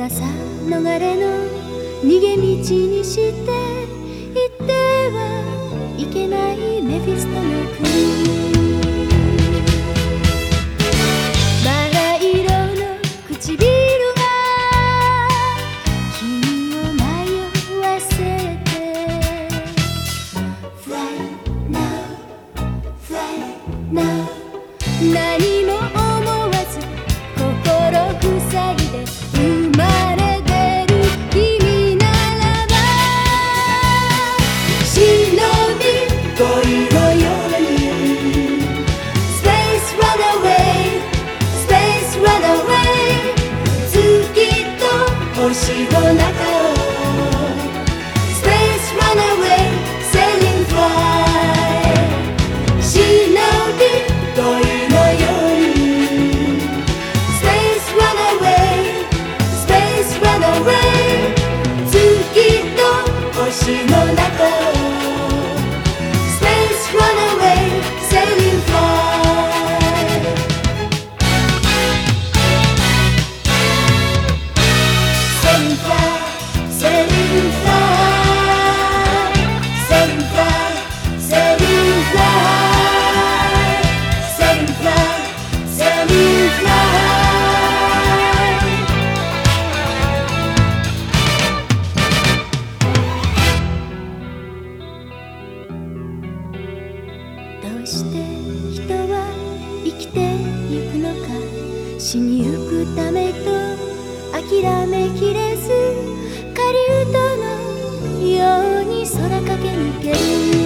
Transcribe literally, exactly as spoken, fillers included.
翼逃れの逃げ道にして行ってはいけないメフィストの国。バラ色の唇が君を迷わせて Fly now, fly now 何も思わず心塞いで生まれ出る君ならば忍び恋のように Space run away Space run away 月と星の中を Space run away Sailing fly 忍び恋のように Space run away Space run away 月と星の中を Space run away Sailing fly Sailing fly Sailing fly Sailing fly Sailing fly Sailing fly Sailing fly どうして人は生きてゆくのか死にゆくためと諦めきれず狩人のように空駆け抜ける